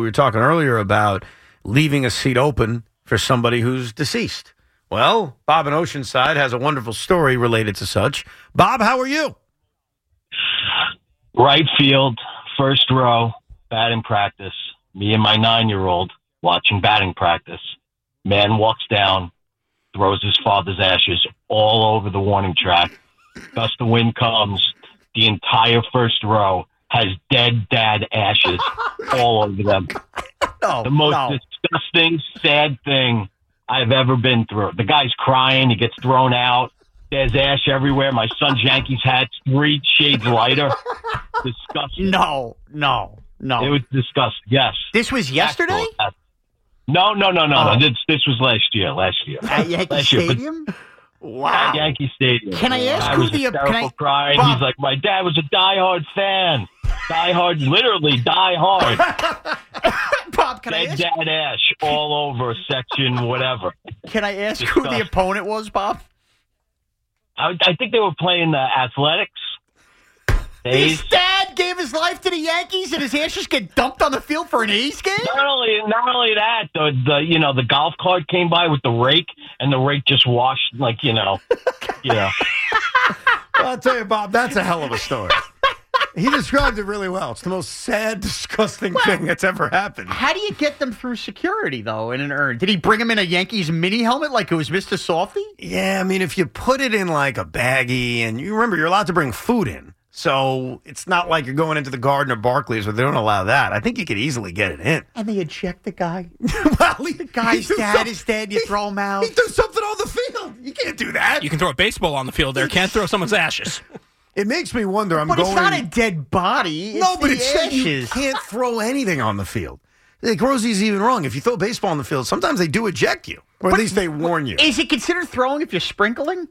we were talking earlier about leaving a seat open for somebody who's deceased. Well, Bob in Oceanside has a wonderful story related to such. Bob, how are you? Right field, first row, batting practice. Me and my 9-year-old watching batting practice. Man walks down, throws his father's ashes all over the warning track. Gust of wind comes. The entire first row has dead dad ashes all over them. The most disgusting, sad thing I've ever been through. The guy's crying. He gets thrown out. There's ash everywhere. My son's Yankees hat's 3 shades lighter. Disgusting. No. It was disgusting. Yes. This was yesterday? No. This was last year. At Yankee Stadium? Wow. At Yankee Stadium. Can I ask who the crying. He's like, my dad was a diehard fan. Literally diehard. Bob, can I ask? Dad ash all over section whatever. Can I ask who the opponent was, Bob? I think they were playing the Athletics. His dad gave his life to the Yankees, and his ashes get dumped on the field for an A's game. Not only that, the golf cart came by with the rake, and the rake just washed Well, I'll tell you, Bob, that's a hell of a story. He described it really well. It's the most sad, disgusting thing that's ever happened. How do you get them through security, though, in an urn? Did he bring him in a Yankees mini helmet like it was Mr. Softy? Yeah, I mean, if you put it in like a baggie, and you remember, you're allowed to bring food in. So it's not like you're going into the Garden or Barclays where they don't allow that. I think you could easily get it in. And they eject the guy. Well, the guy's dad is dead. You throw him out. He threw something on the field. You can't do that. You can throw a baseball on the field there. Can't throw someone's ashes. It makes me wonder. But it's not a dead body. It's you can't throw anything on the field. Like Rosie's even wrong. If you throw a baseball on the field, sometimes they do eject you. Or at least they warn you. Is it considered throwing if you're sprinkling?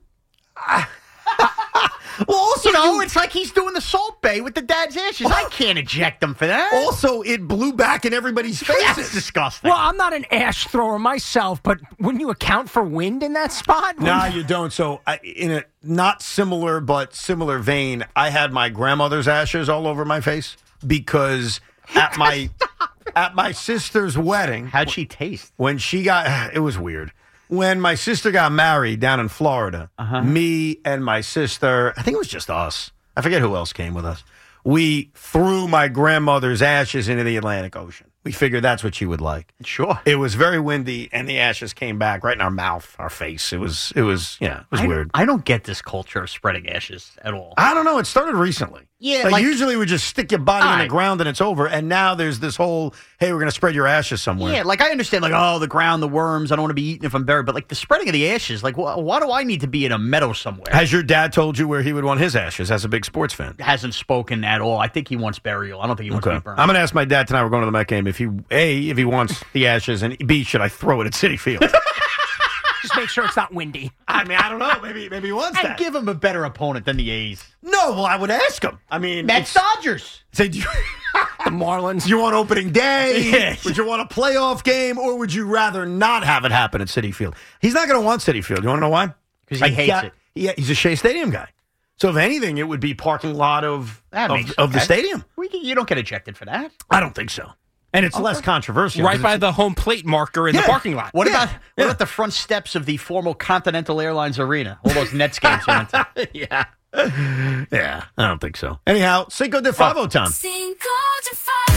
Well, also, it's like he's doing the Salt Bay with the dad's ashes. I can't eject him for that. Also, it blew back in everybody's faces. That's disgusting. Well, I'm not an ash thrower myself, but wouldn't you account for wind in that spot? No, you don't. So, in a not similar but similar vein, I had my grandmother's ashes all over my face because at my sister's wedding. How'd she taste? When she got, it was weird. When my sister got married down in Florida, me and my sister, I think it was just us. I forget who else came with us. We threw my grandmother's ashes into the Atlantic Ocean. We figured that's what she would like. Sure. It was very windy, and the ashes came back right in our mouth, our face. It was weird. I don't get this culture of spreading ashes at all. I don't know. It started recently. Yeah, usually we just stick your body in the ground and it's over. And now there's this whole, hey, we're going to spread your ashes somewhere. Yeah, I understand, the ground, the worms, I don't want to be eaten if I'm buried. But, the spreading of the ashes, why do I need to be in a meadow somewhere? Has your dad told you where he would want his ashes as a big sports fan? Hasn't spoken at all. I think he wants burial. I don't think he wants to be burned. I'm going to ask my dad tonight, we're going to the Met game, if he wants the ashes, and B, should I throw it at Citi Field? Just make sure it's not windy. I mean, I don't know. Maybe he wants that. And give him a better opponent than the A's. No, well, I would ask him. I mean, Mets Dodgers. Say, The Marlins. Do you want opening day? Yes. Would you want a playoff game, or would you rather not have it happen at Citi Field? He's not going to want Citi Field. You want to know why? Because he hates it. Yeah, he's a Shea Stadium guy. So if anything, it would be parking lot of the stadium. You don't get ejected for that. I don't think so. And it's less controversial. Right by the home plate marker in the parking lot. What about the front steps of the former Continental Airlines Arena? All those Nets games you went to. Yeah. Yeah, I don't think so. Anyhow, Cinco de Favo time. Cinco de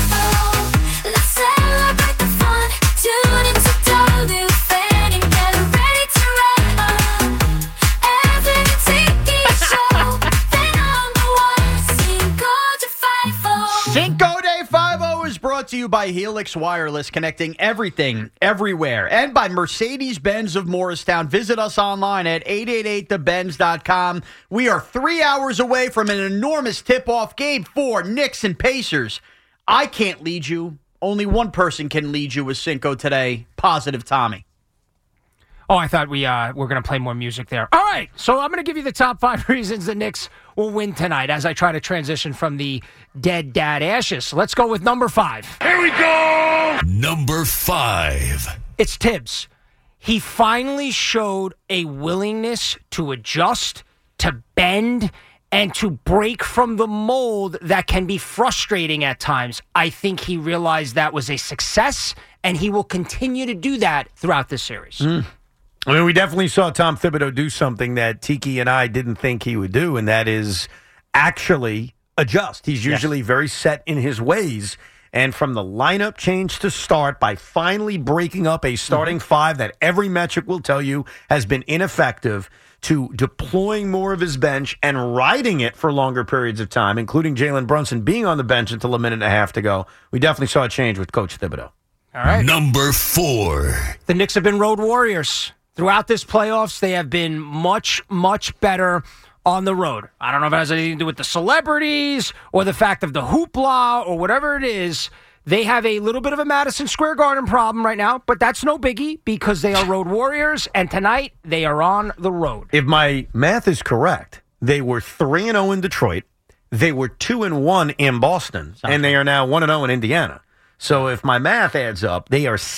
Favo. Let's celebrate the fun. Tune into WFAN and get ready to rock. Every TV show, the #1. Cinco de Favo. Cinco de Favo is brought to you by Helix Wireless, connecting everything, everywhere, and by Mercedes-Benz of Morristown. Visit us online at 888thebenz.com. We are 3 hours away from an enormous tip-off game for Knicks and Pacers. I can't lead you. Only one person can lead you with Cinco today. Positive Tommy. Oh, I thought we were going to play more music there. All right, so I'm going to give you the top 5 reasons the Knicks will win tonight as I try to transition from the dead dad ashes. Let's go with number 5. Here we go! Number 5. It's Tibbs. He finally showed a willingness to adjust, to bend, and to break from the mold that can be frustrating at times. I think he realized that was a success, and he will continue to do that throughout this series. I mean, we definitely saw Tom Thibodeau do something that Tiki and I didn't think he would do, and that is actually adjust. He's usually very set in his ways. And from the lineup change to start, by finally breaking up a starting five that every metric will tell you has been ineffective, to deploying more of his bench and riding it for longer periods of time, including Jalen Brunson being on the bench until a minute and a half to go, we definitely saw a change with Coach Thibodeau. All right. Number 4. The Knicks have been road warriors. Throughout this playoffs, they have been much, much better on the road. I don't know if it has anything to do with the celebrities or the fact of the hoopla or whatever it is. They have a little bit of a Madison Square Garden problem right now, but that's no biggie because they are road warriors, and tonight they are on the road. If my math is correct, they were 3-0 in Detroit. They were 2-1 in Boston, and they are now 1-0 in Indiana. So if my math adds up, they are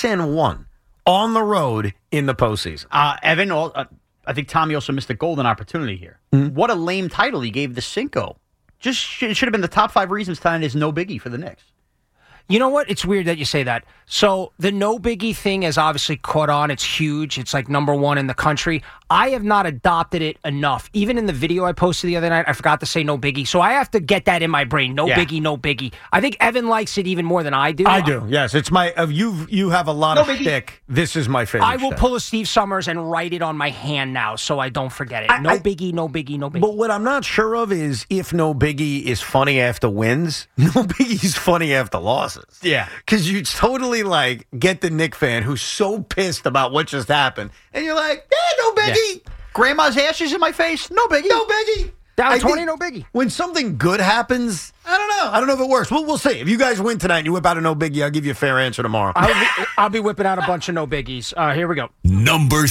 6-1 on the road in the postseason. Evan, I think Tommy also missed a golden opportunity here. What a lame title he gave the Cinco. It should have been the top 5 reasons tonight is no biggie for the Knicks. You know what? It's weird that you say that. So the no biggie thing has obviously caught on. It's huge. It's like number 1 in the country. I have not adopted it enough. Even in the video I posted the other night, I forgot to say no biggie. So I have to get that in my brain. No biggie, no biggie. I think Evan likes it even more than I do. I do, yes. It's my you have a lot of shtick. This is my favorite. I will shtick. pull a Steve Summers and write it on my hand now so I don't forget it. No biggie, no biggie, no biggie. But what I'm not sure of is if no biggie is funny after wins, no biggie is funny after losses. Yeah. Because you totally like get the Knick fan who's so pissed about what just happened. And you're like, no biggie. Yeah. Grandma's ashes in my face. No biggie. No biggie. Down I 20, think no biggie. When something good happens, I don't know. I don't know if it works. We'll see. If you guys win tonight and you whip out a no biggie, I'll give you a fair answer tomorrow. I'll be whipping out a bunch of no biggies. Here we go. Number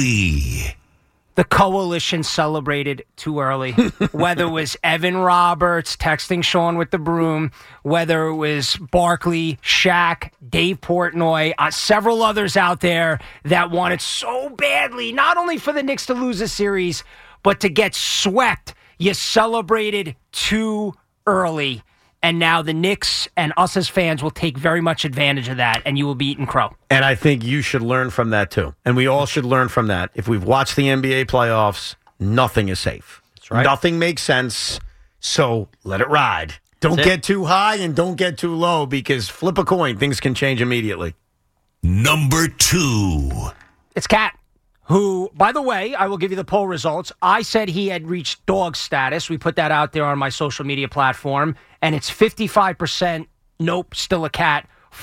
3. The coalition celebrated too early. Whether it was Evan Roberts texting Sean with the broom, whether it was Barkley, Shaq, Dave Portnoy, several others out there that wanted so badly, not only for the Knicks to lose a series, but to get swept. You celebrated too early. And now the Knicks and us as fans will take very much advantage of that, and you will be eating crow. And I think you should learn from that, too. And we all should learn from that. If we've watched the NBA playoffs, nothing is safe. That's right. Nothing makes sense, so let it ride. Don't get too high and don't get too low, because flip a coin, things can change immediately. Number 2. It's Cat, who, by the way, I will give you the poll results. I said he had reached dog status. We put that out there on my social media platform, and it's 55% nope, still a cat,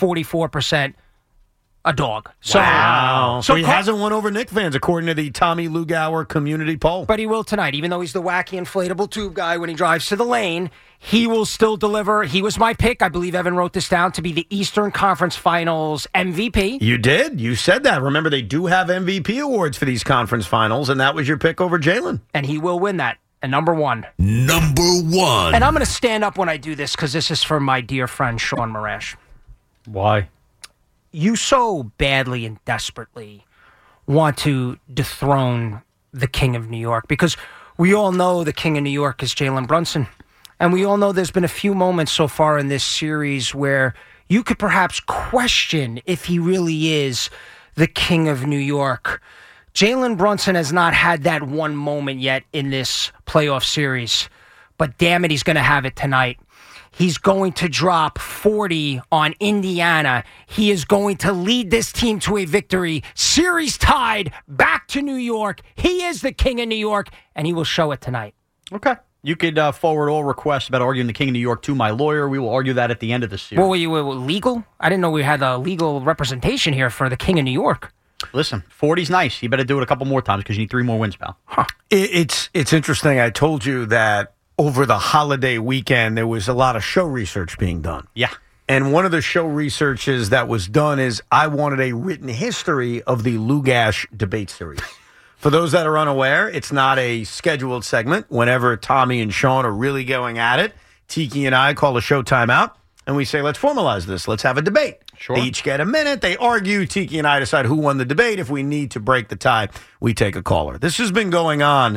44% a dog. So, Wow. So he Carl- hasn't won over Knick fans, according to the Tommy Lugauer community poll. But he will tonight, even though he's the wacky inflatable tube guy when he drives to the lane. He will still deliver. He was my pick. I believe Evan wrote this down to be the Eastern Conference Finals MVP. You did. You said that. Remember, they do have MVP awards for these conference finals, and that was your pick over Jalen. And he will win that. And number 1. Number 1. And I'm going to stand up when I do this because this is for my dear friend Sean Marash. Why? You so badly and desperately want to dethrone the King of New York because we all know the King of New York is Jalen Brunson. And we all know there's been a few moments so far in this series where you could perhaps question if he really is the King of New York. Jalen Brunson has not had that one moment yet in this playoff series, but damn it, he's going to have it tonight. He's going to drop 40 on Indiana. He is going to lead this team to a victory. Series tied, back to New York. He is the King of New York, and he will show it tonight. Okay. You could forward all requests about arguing the King of New York to my lawyer. We will argue that at the end of the series. Well, were you legal? I didn't know we had a legal representation here for the King of New York. Listen, 40's nice. You better do it a couple more times because you need 3 more wins, pal. It's interesting. I told you that over the holiday weekend, there was a lot of show research being done. Yeah. And one of the show researches that was done is I wanted a written history of the Lugash debate series. For those that are unaware, it's not a scheduled segment. Whenever Tommy and Sean are really going at it, Tiki and I call a show timeout, and we say, let's formalize this. Let's have a debate. Sure. They each get a minute. They argue. Tiki and I decide who won the debate. If we need to break the tie, we take a caller. This has been going on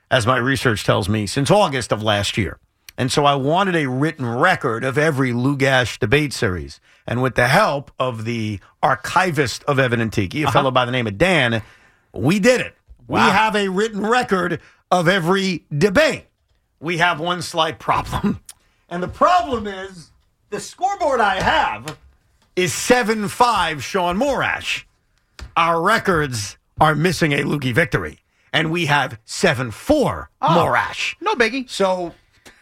as my research tells me, since August of last year. And so I wanted a written record of every Lugash debate series. And with the help of the archivist of Evan and Tiki, a fellow by the name of Dan, we did it. Wow. We have a written record of every debate. We have one slight problem. And the problem is the scoreboard I have is 7-5 Sean Morash. Our records are missing a Lukey victory. And we have 7-4 Morash. No biggie. So...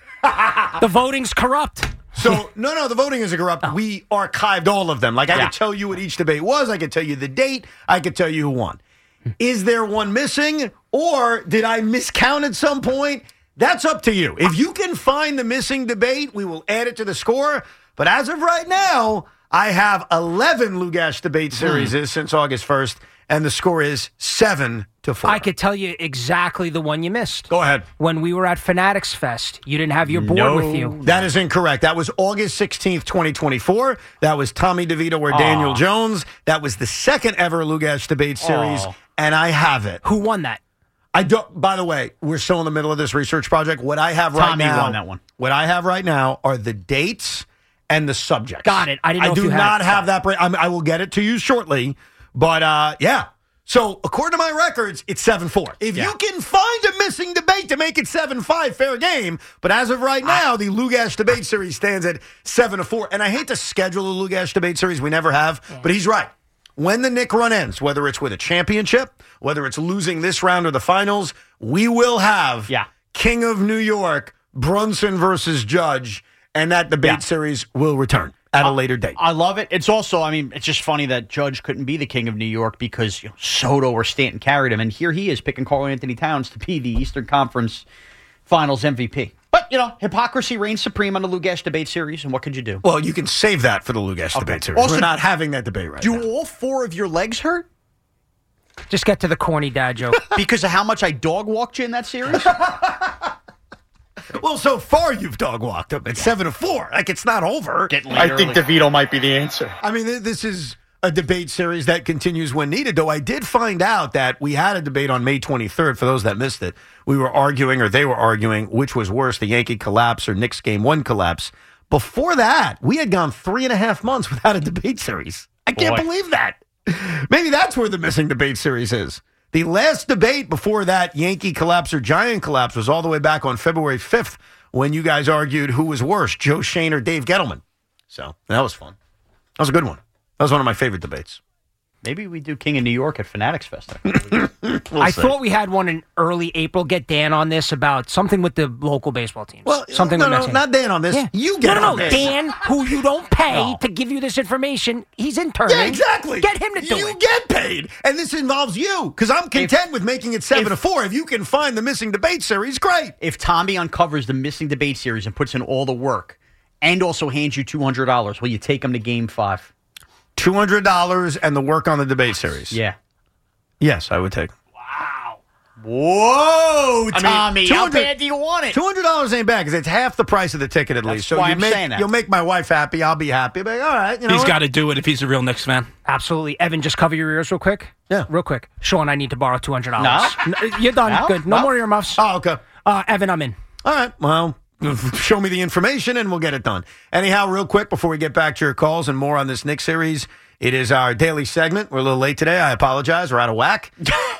The voting's corrupt. So, no, the voting isn't corrupt. We archived all of them. Like, I could tell you what each debate was. I could tell you the date. I could tell you who won. Is there one missing? Or did I miscount at some point? That's up to you. If you can find the missing debate, we will add it to the score. But as of right now, I have 11 Lugash debate series since August 1st, and the score is 7-4. I could tell you exactly the one you missed. Go ahead. When we were at Fanatics Fest, you didn't have your board with you. That is incorrect. That was August 16th, 2024. That was Tommy DeVito or Daniel Jones. That was the second ever Lugash debate series, and I have it. Who won that? I don't. By the way, we're still in the middle of this research project. What I have right Tommy now, won that one. What I have right now are the dates and the subjects. Got it. I didn't know if do you had not it. have that. I will get it to you shortly. But yeah. So according to my records, it's 7-4. If you can find a missing debate to make it 7-5, fair game. But as of right now, the Lugash debate series stands at 7-4. And I hate to schedule a Lugash debate series. We never have. But he's right. When the Nick run ends, whether it's with a championship, whether it's losing this round or the finals, we will have King of New York, Brunson versus Judge, and that debate series will return at a later date. I love it. It's also, it's just funny that Judge couldn't be the King of New York because Soto or Stanton carried him, and here he is picking Karl Anthony Towns to be the Eastern Conference Finals MVP. But, hypocrisy reigns supreme on the Lugash debate series, and what could you do? Well, you can save that for the Lugash debate series. Also, we're not having that debate right now. Do all 4 of your legs hurt? Just get to the corny dad joke. Because of how much I dog walked you in that series? Well, so far you've dog walked him at 7-4. Like, it's not over. I think DeVito might be the answer. I mean, this is a debate series that continues when needed, though I did find out that we had a debate on May 23rd. For those that missed it, we were arguing, or they were arguing, which was worse, the Yankee collapse or Knicks Game 1 collapse. Before that, we had gone 3.5 months without a debate series. I can't believe that. Maybe that's where the missing debate series is. The last debate before that Yankee collapse or Giant collapse was all the way back on February 5th when you guys argued who was worse, Joe Shane or Dave Gettleman. So that was fun. That was a good one. That was one of my favorite debates. Maybe we do King of New York at Fanatics Fest. I thought we had one in early April. Get Dan on this about something with the local baseball teams. Well, something no, with Mets. not Dan on this. Yeah. You get on No, this. Dan, who you don't pay to give you this information, he's interning. Yeah, exactly. Get him to do you it. get paid, and this involves you, because I'm content with making it 7-4. If you can find the missing debate series, great. If Tommy uncovers the missing debate series and puts in all the work and also hands you $200, will you take him to Game 5? $200 and the work on the debate series. Yeah. Yes, I would take. Whoa, Tommy. How 200 bad do you want it? $200 ain't bad because it's half the price of the ticket at least. So why I'm saying that. you'll make my wife happy. I'll be happy. But all right, He's got to do it if he's a real Knicks fan. Absolutely. Evan, just cover your ears real quick. Yeah. Real quick. Sean, I need to borrow $200. No. You're done. No? Good. No more earmuffs. Oh, okay. Evan, I'm in. All right. Well, show me the information and we'll get it done. Anyhow, real quick before we get back to your calls and more on this Knicks series, it is our daily segment. We're a little late today. I apologize. We're out of whack.